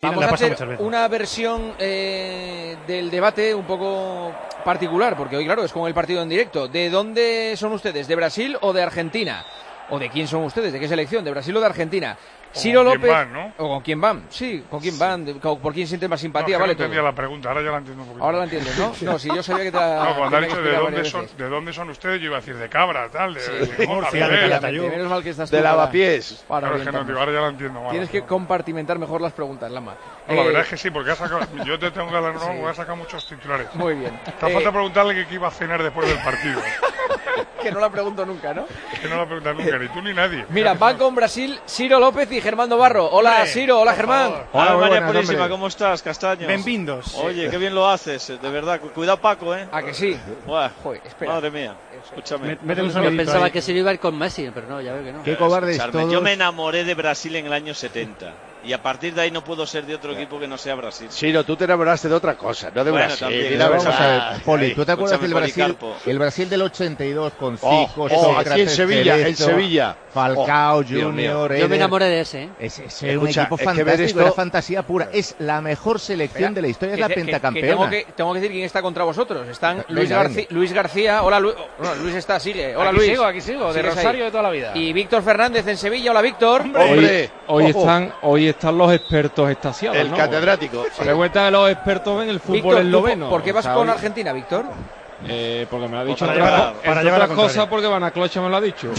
Argentina Vamos le a pasa hacer muchas veces. una versión del debate un poco particular, porque hoy, claro, es como el partido en directo. ¿De dónde son ustedes? ¿De Brasil o de Argentina? ¿O de quién son ustedes? ¿De qué selección? ¿De Brasil o de Argentina? Ciro con López. quién van, ¿no? ¿O con quién van? Sí, ¿con quién van? ¿Por quién sientes más simpatía? No, Vale, no entendía todo. la pregunta, ahora ya la entiendo un poquito. Ahora la entiendes, ¿no? No, si yo sabía que te la... No, cuando ha tenía dicho que de explicar dónde, varias veces. de dónde son ustedes, yo iba a decir de Cabra, tal, de Murcia, de Mira, Calatayud. Menos mal que estás tú De para- Lavapiés. para claro, es que no, orientarnos. digo, ahora ya la entiendo más. Tienes que compartimentar mejor las preguntas, Lama. No, la verdad es que sí, porque yo te tengo que dar, no, voy a sacar muchos titulares. Muy bien. Te hace falta preguntarle qué iba a cenar después del partido. Que no la pregunto nunca, ¿no? Que no la preguntas nunca, ni tú ni nadie. Mira, van con Brasil Ciro López y Germán Barro. Hola, Hombre, Ciro. Hola, por Germán. favor. Hola, muy María buenas, Purísima, hombre. ¿cómo estás, Castaños? Benvindos. Oye, qué bien lo haces, de verdad. Cuidado, Paco, ¿eh? ¿A que sí? Buah, Joder, espera. madre mía, escúchame. Mete un Yo sonidito pensaba ahí. que se iba a ir con Messi, pero no, ya veo que no. Qué cobardes Escuchadme, todos. yo me enamoré de Brasil en el año 70 y a partir de ahí no puedo ser de otro equipo que no sea Brasil. Siro, tú te enamoraste de otra cosa, no de Bueno, Brasil. también, Di la vamos verdad. a ver, Poli, ¿tú te acuerdas del escúchame, Brasil? Policarpo. El Brasil del 82 con Oh, Zico, oh, Sócrates, aquí en Sevilla, en Cerezo, Sevilla. Falcao, Oh, Dios mío. Junior, Yo me Eder. enamoré de ese, ¿eh? Es un Escucha, equipo es que ver fantástico, esto- era fantasía pura. Es la mejor selección de la historia, es la pentacampeona. Tengo que decir quién está contra vosotros. Están Venga, Luis García. Hola, Luis. No, Luis está, sigue. Hola, Luis. Aquí sigo, de Sigues Rosario ahí. de toda la vida. Y Víctor Fernández en Sevilla. Hola, Víctor. ¡Hombre! Hoy están los expertos extasiados, El ¿no? catedrático. Se cuenta que los expertos ven el fútbol Víctor, ¿tú esloveno. ¿por qué vas O sea, con hoy- Argentina, Víctor? Porque me lo ha dicho Para entre llevar- otras- para entre llevar la otras cosas contraria. porque Van a Clocha me lo ha dicho.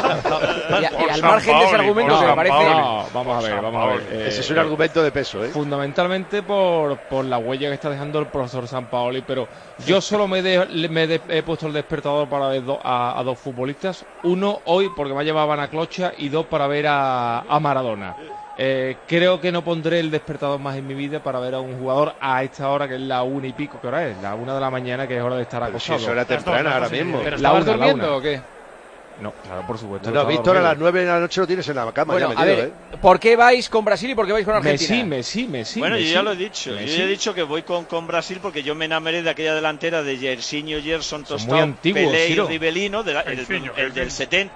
Y al San margen de ese Paoli, argumento por que me San parece... Paoli. No, vamos a ver. Ese es un argumento de peso, ¿eh? Fundamentalmente por la huella que está dejando el profesor Sampaoli, pero yo solo he puesto el despertador para ver a dos futbolistas. Uno hoy porque me ha llevado a Van Clocha y dos para ver a Maradona. Creo que no pondré el despertador más en mi vida para ver a un jugador a esta hora que es la 1 y pico. ¿Qué hora es? La 1 de la mañana, que es hora de estar Si acostado. eso era temprana ahora mismo. La ¿Pero una, estabas la durmiendo una. o qué? No, claro, por supuesto. No, estaba Víctor, a dormido. las 9 de la noche lo tienes en la cama Bueno, ya a metido, ver, ¿por qué vais con Brasil y por qué vais con Argentina? Messi. Bueno, Messi. yo ya lo he dicho. Messi. Yo ya he dicho que voy con Brasil porque yo me enamoré de aquella delantera de Jairzinho, Gerson, Son muy Tostão, antiguos, Pelé y Ciro. Rivelino, el Jairzinho. del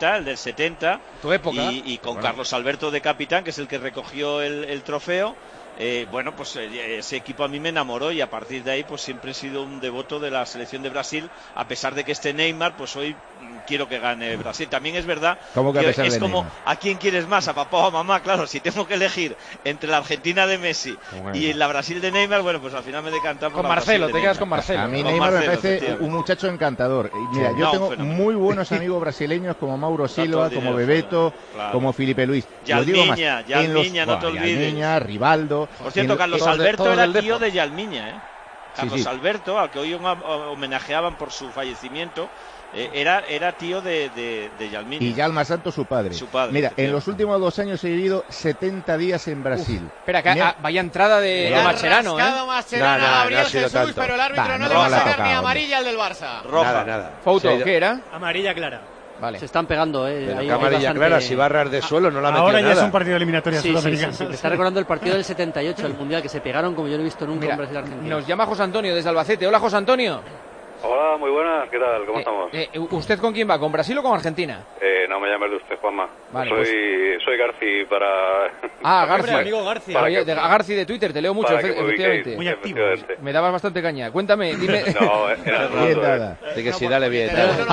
70, Tu época. y con Carlos Alberto de capitán, que es el que recogió el trofeo. Bueno, pues ese equipo a mí me enamoró y a partir de ahí pues siempre he sido un devoto de la selección de Brasil, a pesar de que esté Neymar, pues hoy quiero que gane Brasil. También es verdad ¿Cómo que a pesar es de como, Neymar? ¿a quién quieres más? ¿A papá o a mamá? Claro, si tengo que elegir entre la Argentina de Messi y la Brasil de Neymar, bueno, pues al final me decanto por Con la Marcelo, Brasil de te quedas Neymar. con Marcelo. A mí Con Neymar me Marcelo, parece efectivamente. un muchacho encantador. Y mira, Sí, yo no, tengo fenómeno. muy buenos amigos brasileños como Mauro todo Silva, el como dinero Bebeto, fuera, claro. como Felipe Luis. Yalmiña, Lo digo más, Yalmiña, no te olvides. Yalmiña, Rivaldo. Por cierto, En- Carlos todos de- Alberto todos era del tío Depor. de Yalmiña, ¿eh? Carlos sí. Alberto, al que hoy homenajeaban por su fallecimiento, era tío de Yalmiña. Y Yalma Santos, su padre. Su padre, Mira, en efectivamente. los últimos 2 años he vivido 70 días en Brasil. Espera, que Mira, vaya entrada de Mira, Mascherano, ¿eh? Rascado Mascherano No, a no, Gabriel no ha sido Jesús, tanto. pero el árbitro Va, no no le va a la ha sacar tocado, ni hombre. amarilla al del Barça. Roja. Nada. Fouto, ¿qué era? Amarilla clara. Vale. Se están pegando, ¿eh? Pero Ahí qué hay amarilla bastante- clara, si barras de suelo no la ha metido Ahora ya nada. es un partido de eliminatoria Sí, sí, sí, sudamericana. sí. Me está recordando el partido del 78, el Mundial, que se pegaron como yo no he visto nunca Mira, en Brasil-Argentina. nos llama José Antonio desde Albacete. Hola, José Antonio. Hola, muy buenas, ¿qué tal? ¿Cómo estamos? ¿Usted con quién va? ¿Con Brasil o con Argentina? No me llames de usted, Juanma. Vale, soy Garci para... Ah, Garci. Hombre, amigo Garci. Oye, a Garci de Twitter, te leo mucho, para que me efectivamente. ubiquéis, Muy activo. efectivamente. Me dabas bastante caña. Cuéntame, dime. No, era Bien nada. De que si dale bien.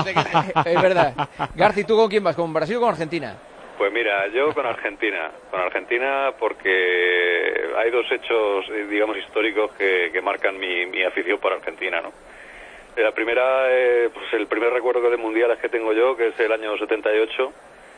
Es verdad. Garci, ¿tú con quién vas? ¿Con Brasil o con Argentina? Pues mira, yo con Argentina porque hay dos hechos, digamos, históricos que marcan mi afición por Argentina, ¿no? La primera, pues el primer recuerdo de mundiales que tengo yo, que es el año 78,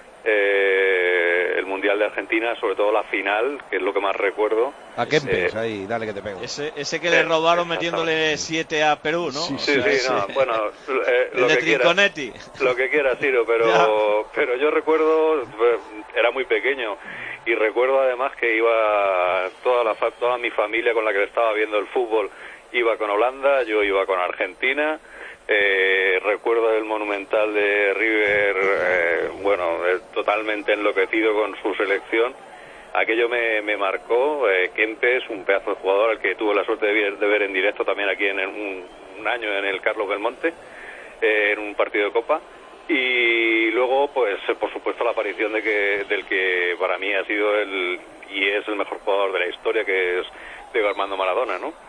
el Mundial de Argentina, sobre todo la final, que es lo que más recuerdo. ¿A qué empiezas? Ahí, dale que te pego. Ese que le robaron metiéndole 7 a Perú, ¿no? Sí, O sea, sí, ese- no, bueno, el lo de que quieras. Trinconetti. Lo que quieras, Ciro, pero yo recuerdo, era muy pequeño y recuerdo además que iba toda mi familia con la que estaba viendo el fútbol iba con Holanda, yo iba con Argentina. Recuerdo el Monumental de River, totalmente enloquecido con su selección. Aquello me marcó. Kempes, un pedazo de jugador al que tuve la suerte de ver en directo también aquí en un año en el Carlos Belmonte, en un partido de Copa. Y luego, pues, por supuesto, la aparición del que para mí ha sido el y es el mejor jugador de la historia, que es Diego Armando Maradona, ¿no?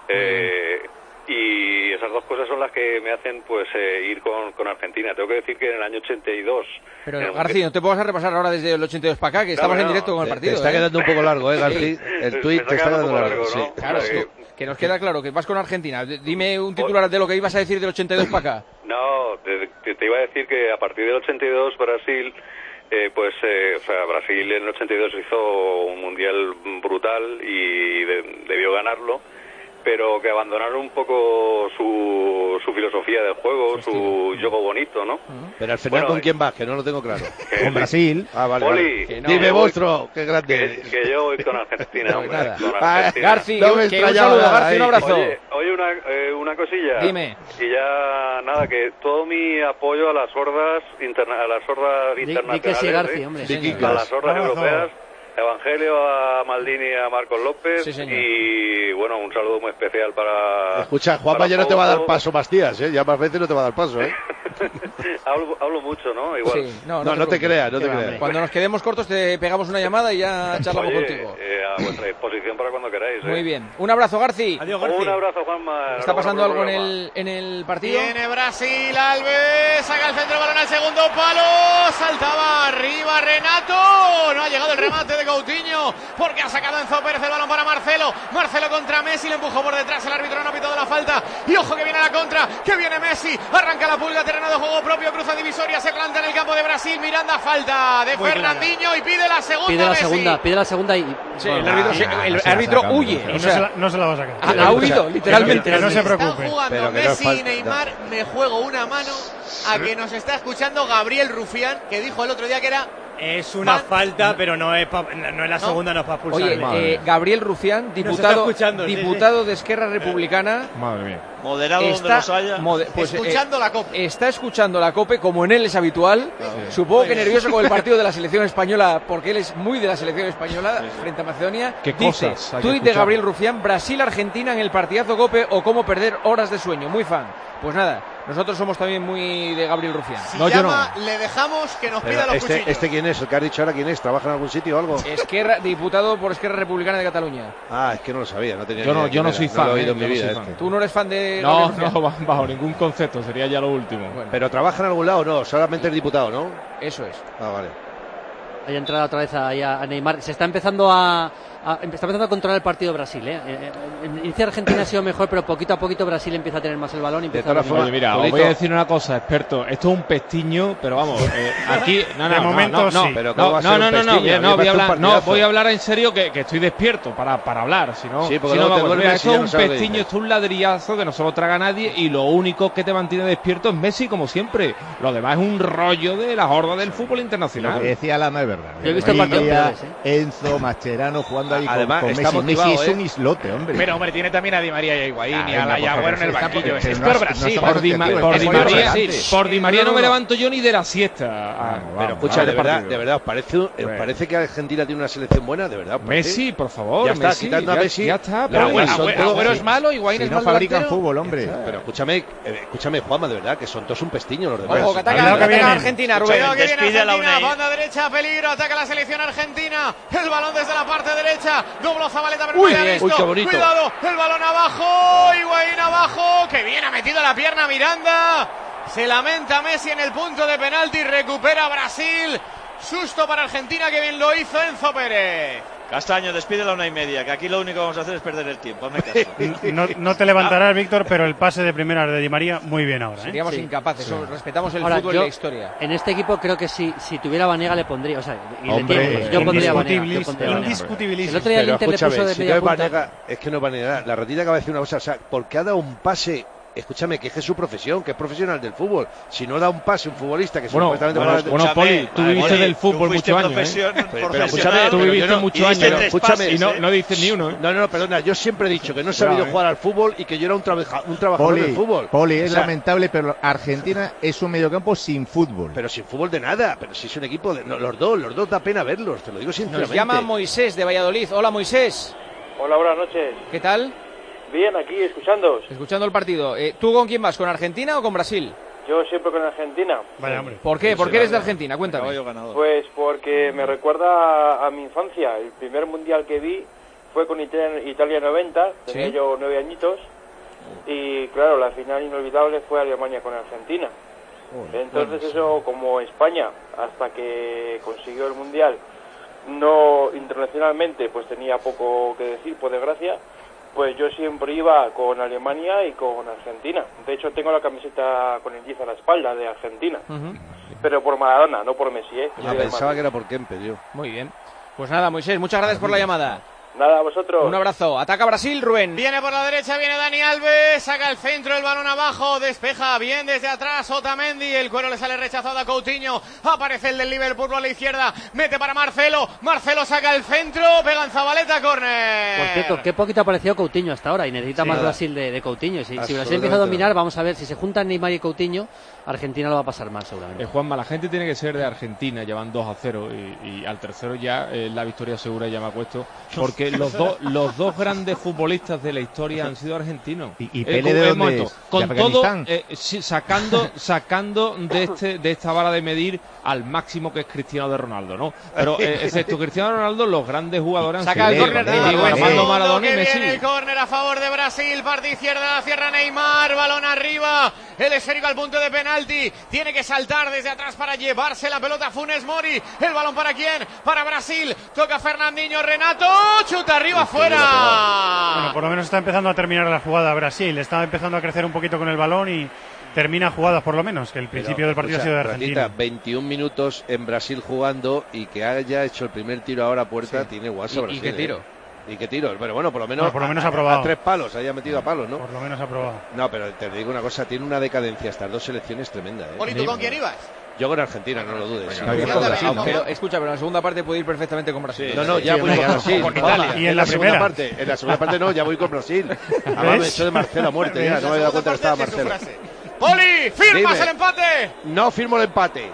Y esas dos cosas son las que me hacen pues ir con Argentina. Tengo que decir que en el año 82... Pero García, no te puedas a repasar ahora desde el 82 para acá, que estamos en directo con el partido. Te está quedando un poco largo, García. El tuit te está quedando largo, ¿no? sí. Claro, que nos queda claro que vas con Argentina. Dime un titular de lo que ibas a decir del 82 para acá. No, te iba a decir que a partir del 82 Brasil... Brasil en el 82 hizo un mundial brutal y debió ganarlo, pero que abandonaron un poco su filosofía del juego, su juego bonito, ¿no? Pero al final, ¿con quién vas? Que no lo tengo claro. Con Brasil. Ah, vale. Poli, vale. Dime vosotros, qué grande eres. Que yo voy con Argentina, hombre, nada. con Argentina. García, un saludo, García, un abrazo. Oye, una cosilla. Dime. Y ya, nada, que todo mi apoyo a las hordas internacionales, que sí, García, hombre. a las hordas europeas, Evangelio, a Maldini y a Marcos López, sí, señor. y bueno, un saludo muy especial para... Escucha, Juanma ya no te va a dar paso más días, ¿eh? Ya más veces no te va a dar paso, ¿eh? hablo mucho, ¿no? Igual. Sí, no te creas, no te creas. Cuando nos quedemos cortos te pegamos una llamada y ya charlamos contigo. A vuestra disposición para cuando queráis. Muy bien. Un abrazo, Garci. Adiós, Garci. Un abrazo, Juanma. ¿Está pasando algo en el partido? Viene Brasil, Alves, saca el centro, balón al segundo palo, saltaba arriba Renato, no ha llegado el remate de Coutinho, porque ha sacado Enzo Pérez el balón para Marcelo contra Messi, le empujó por detrás, el árbitro no ha pitado la falta, y ojo que viene la contra, que viene Messi, arranca la pulga, terreno de juego propio, cruza divisoria, se planta en el campo de Brasil, Miranda, falta de Fernandinho, y pide la segunda. Pide la segunda y... Sí, el árbitro huye, o sea, no se la va a sacar. Ha huido, literalmente. Que no se preocupe. Están jugando Messi y Neymar, me juego una mano a que nos está escuchando Gabriel Rufián, que dijo el otro día que era... Es una falta, pero no es la segunda, no es para expulsar. Oye, Gabriel Rufián, diputado de Esquerra Republicana. Madre mía. Moderado donde los haya. Escuchando la COPE. Está escuchando la COPE, como en él es habitual. Supongo que nervioso con el partido de la selección española, porque él es muy de la selección española frente a Macedonia. ¿Qué Dice, cosas hay que tuit de escuchar? Gabriel Rufián, Brasil-Argentina en el partidazo COPE o cómo perder horas de sueño. Muy fan. Pues nada, nosotros somos también muy de Gabriel Rufián. Si No, yo llama, le dejamos que nos pida los cuchillos. ¿Este quién es? ¿El que has dicho ahora quién es? ¿Trabaja en algún sitio o algo? Diputado por Esquerra Republicana de Cataluña. Ah, es que no lo sabía, no tenía Yo ni idea no quién soy era. fan, No lo he oído en yo mi no vida soy fan. ¿Tú no eres fan de No, Gabriel Rufián? no, bajo ningún concepto, sería ya lo último. Bueno, Pero trabaja en algún lado, no, solamente es diputado, ¿no? eso es. Ah, vale. Hay entrada otra vez ahí a Neymar. Se está empezando a controlar el partido Brasil. Inicia Argentina ha sido mejor, pero poquito a poquito Brasil empieza a tener más el balón. Y empieza todas a formas, Oye, mira, os voy a decir una cosa, experto. Esto es un pestiño, pero vamos, aquí... De momento sí. Pero ¿cómo va a ser un pestillo? Voy a hablar en serio que estoy despierto para hablar. Si no, Sí, porque si no, luego te vamos, duermes mira, y esto ya es no un sabes lo que pestiño, dices. esto es un ladrillazo que no se lo traga nadie y lo único que te mantiene despierto es Messi, como siempre. Lo demás es un rollo de la horda del fútbol Lo internacional. que decía Lama es verdad. Yo he visto partidos peores, Enzo, Mascherano jugando ahí Además, con está Messi. motivado, Messi es un islote, hombre. Pero, hombre, tiene también a Di María y a Higuaín y a venga, la Agüero en el está banquillo. porque Es no peor has- Brasil. no Por Di María no me levanto yo ni de la siesta. Pero escucha, de verdad, ¿os parece que Argentina tiene una selección buena? ¿De verdad? ¿os parece? Messi, por favor, Ya está, Messi, quitando a Messi. ya está. Pero Pero son Agüero todos- es malo, Higuaín Si es no mal fabrican delantero. fútbol, hombre. Pero escúchame, Juanma, de verdad, que son todos un pestiño los demás. Ojo, que ataca, Cuidado que viene. Argentina, Rubén. Cuidado que viene Despide a la Argentina, Unai. banda derecha, peligro, ataca la selección argentina, el balón desde la parte derecha, dobló Zabaleta, pero Uy, no había bien. visto. Uy, qué bonito. Cuidado, el balón abajo, Higuaín abajo, que bien ha metido la pierna Miranda, se lamenta Messi en el punto de penalti, recupera Brasil, susto para Argentina, que bien lo hizo Enzo Pérez. Castaño, despide la 1:30, que aquí lo único que vamos a hacer es perder el tiempo. Hazme caso. No te levantarás, Víctor, pero el pase de primera de Di María, muy bien ahora. Seríamos incapaces, respetamos el Ahora, fútbol y yo, la historia. en este equipo creo que si tuviera Vanega le pondría, o sea, y le Hombre, tiene, yo pondría Vanega. Yo pondría Vanega. Indiscutibilísimo. El otro día el Pero Inter le escúchame, puso de si no media es punta. Vanega, es que no es Vanega. La ratita acaba de decir una cosa, o sea, porque ha dado un pase. Escúchame, que es su profesión, que es profesional del fútbol. Si no da un pase un futbolista que supuestamente Poli, tú viviste del fútbol muchos años, Pero escúchame, tú viviste muchos años, escúchame, y no dices ni uno, ¿eh? No, perdona, yo siempre he dicho que no he sabido jugar al fútbol y que yo era un trabajador del fútbol. Poli, es O sea, lamentable, pero Argentina es un mediocampo sin fútbol. Pero sin fútbol de nada, pero si es un equipo de los dos da pena verlos, te lo digo sinceramente. Nos llama Moisés de Valladolid. Hola, Moisés. Hola, buenas noches. ¿Qué tal? Bien, aquí escuchándoos. Escuchando el partido. ¿Tú con quién vas? ¿Con Argentina o con Brasil? Yo siempre con Argentina. Vaya, hombre. ¿Por qué? ¿Por qué eres de Argentina? Cuéntame. Pues porque me recuerda a mi infancia. El primer mundial que vi fue con Italia 90, tenía yo 9 añitos. Y claro, la final inolvidable fue Alemania con Argentina. Entonces eso, como España, hasta que consiguió el mundial, no internacionalmente, pues tenía poco que decir, por desgracia, pues yo siempre iba con Alemania y con Argentina. De hecho, tengo la camiseta con el 10 a la espalda de Argentina. Pero por Maradona, no por Messi, ¿eh? Pensaba que era por Kempe, yo. Muy bien. Pues nada, Moisés, muchas gracias por la llamada. Nada, a vosotros. Un abrazo. Ataca Brasil, Rubén. Viene por la derecha, viene Dani Alves, saca el centro, el balón abajo, despeja bien desde atrás Otamendi, el cuero le sale rechazado a Coutinho, aparece el del Liverpool por la izquierda, mete para Marcelo, Marcelo saca el centro, pega en Zabaleta, córner. Por cierto, qué poquito ha aparecido Coutinho hasta ahora y necesita más Brasil de Coutinho. Si Brasil empieza a dominar, vamos a ver, si se juntan Neymar y Coutinho, Argentina lo va a pasar mal seguramente. Juanma, la gente tiene que ser de Argentina, llevan 2-0 y al tercero ya la victoria segura ya me ha puesto, porque los dos grandes futbolistas de la historia han sido argentinos. ¿Y Pele de dónde es? Con ¿De todo, Afganistán? sacando de esta vara de medir al máximo que es Cristiano de Ronaldo, ¿no? Pero excepto Cristiano Ronaldo, los grandes jugadores saca el córner Maradona y Messi. El córner a favor de Brasil, parte izquierda, la cierra Neymar, balón arriba, el esférico al punto de penalti, tiene que saltar desde atrás para llevarse la pelota Funes Mori, el balón para quién, para Brasil, toca Fernandinho, Renato, chuta arriba, fuera. Bueno, por lo menos está empezando a terminar la jugada Brasil, está empezando a crecer un poquito con el balón y termina jugadas por lo menos, que el principio del partido ha sido de Argentina. 21 minutos en Brasil jugando y que haya hecho el primer tiro ahora a puerta, tiene guasa Brasil. ¿Y qué tiro? ¿Y qué tiro? Pero bueno, por lo menos ha probado. A 3 palos, haya metido a palos, ¿no? Por lo menos ha probado. No, pero te digo una cosa, tiene una decadencia estas dos selecciones tremenda, ¿eh? Poli, ¿tú con quién ibas? Yo con Argentina, no lo dudes. Pero escucha, pero en la segunda parte puede ir perfectamente con Brasil. No, ya voy con Brasil. Con Italia. Y en la segunda parte. En la segunda parte no, ya voy con Brasil. Además me echó de Marcelo a muerte, ya no me había dado cuenta que estaba Marcelo. Poli, ¿firmas el empate? No firmo el empate.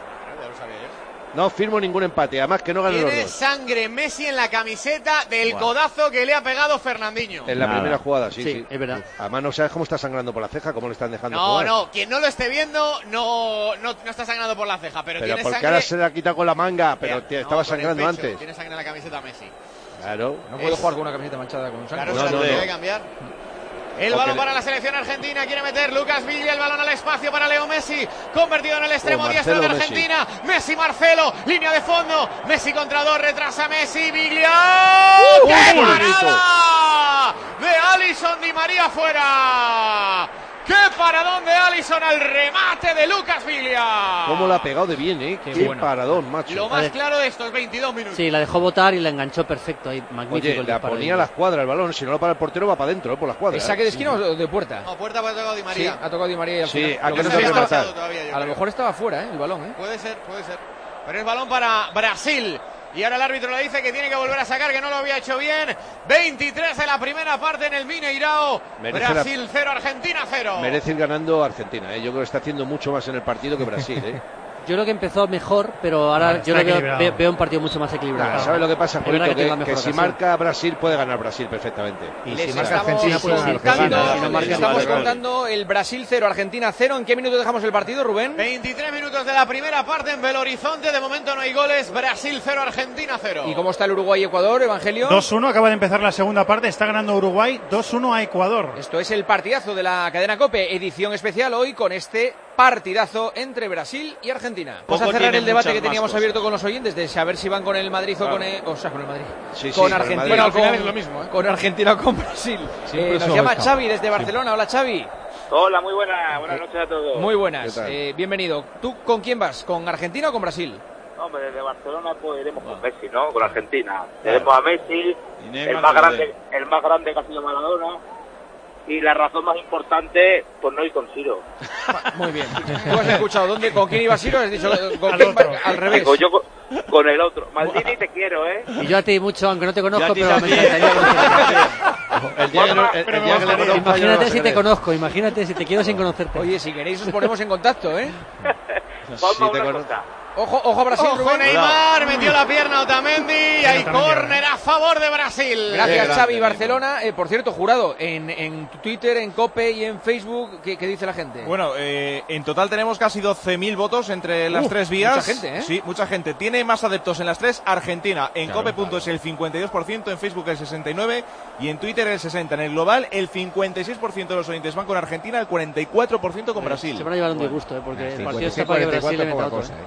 No firmo ningún empate, además que no ganen los Tiene dos. sangre Messi en la camiseta del codazo que le ha pegado Fernandinho. En la primera jugada, sí. Es verdad. Además no sabes cómo está sangrando por la ceja, cómo le están dejando jugar. No, quien no lo esté viendo no está sangrando por la ceja, pero tiene porque sangre. Ahora se la quita con la manga, pero estaba sangrando antes. Tiene sangre en la camiseta Messi. Claro. No puede jugar con una camiseta manchada con sangre. Claro, no debe cambiar. El balón para la selección argentina, quiere meter Lucas Viglia, el balón al espacio para Leo Messi, convertido en el extremo diestro de Argentina, Messi, Marcelo, línea de fondo, Messi contra dos, retrasa Messi, Viglia, ¡qué parada de Alisson Di María fuera! ¡Qué paradón de Alisson al remate de Lucas Viglia! ¿Cómo la ha pegado de bien, eh? Qué paradón, macho. Lo más claro de estos 22 minutos. Sí, la dejó botar y la enganchó perfecto ahí, magnífico. Oye, la ponía a la escuadra el balón, si no lo para el portero va para adentro, por la escuadra. ¿Es saque de esquina o de puerta? No, puerta ha tocado Di María. Sí, ha tocado Di María y al final. A lo mejor estaba fuera, el balón, Puede ser. Pero es balón para Brasil. Y ahora el árbitro le dice que tiene que volver a sacar, que no lo había hecho bien. 23 de la primera parte en el Mineirao. Brasil 0, Argentina 0. Merece ir ganando Argentina, ¿eh? Yo creo que está haciendo mucho más en el partido que Brasil, ¿eh? Yo creo que empezó mejor, pero ahora yo veo un partido mucho más equilibrado. ¿Sabes lo que pasa, Julito? Que si marca Brasil, puede ganar Brasil perfectamente. Y si marca Argentina, puede ganar Argentina. Estamos contando el Brasil 0, Argentina 0. ¿En qué minuto dejamos el partido, Rubén? 23 minutos de la primera parte en Belo Horizonte. De momento no hay goles. Brasil 0, Argentina 0. ¿Y cómo está el Uruguay-Ecuador, Evangelio? 2-1, acaba de empezar la segunda parte. Está ganando Uruguay 2-1 a Ecuador. Esto es el partidazo de la cadena COPE. Edición especial hoy con este partidazo entre Brasil y Argentina. Vamos a cerrar el debate que teníamos abierto con los oyentes de saber si van con el Madrid o con el... O sea, con el Madrid. Sí, con Argentina. Bueno, al final es lo mismo, Con Argentina o con Brasil. Nos llama Xavi desde Barcelona. Hola, Xavi. Hola, muy buenas noches a todos. Muy buenas. Bienvenido. ¿Tú con quién vas? ¿Con Argentina o con Brasil? Hombre, desde Barcelona pues iremos con Messi, ¿no? Con Argentina. Tenemos a Messi, el más grande que ha sido Maradona. Y la razón más importante, pues no ir con Ciro. Muy bien. ¿Tú has escuchado con quién iba Ciro? Has dicho con quién va, al revés. Digo, yo con el otro. Maldini, te quiero, ¿eh? Y yo a ti mucho, aunque no te conozco, pero me encantaría. Imagínate si te conozco, imagínate si te quiero sin conocerte. Oye, si queréis os ponemos en contacto, ¿eh? Ponme una cosa. Ojo Brasil. Ojo Neymar, metió la pierna Otamendi. Hay córner a favor de Brasil. Gracias Xavi. Barcelona, por cierto, Jurado, en Twitter, en COPE y en Facebook, ¿qué dice la gente? Bueno, en total tenemos casi 12.000 votos entre las tres vías. Mucha gente, ¿eh? Sí, mucha gente. Tiene más adeptos en las tres Argentina. En COPE.es el 52%, en Facebook el 69% y en Twitter el 60%. En el global el 56% de los oyentes van con Argentina, el 44% con Brasil. Se van a llevar un disgusto, porque el partido está para que Brasil le meta otro.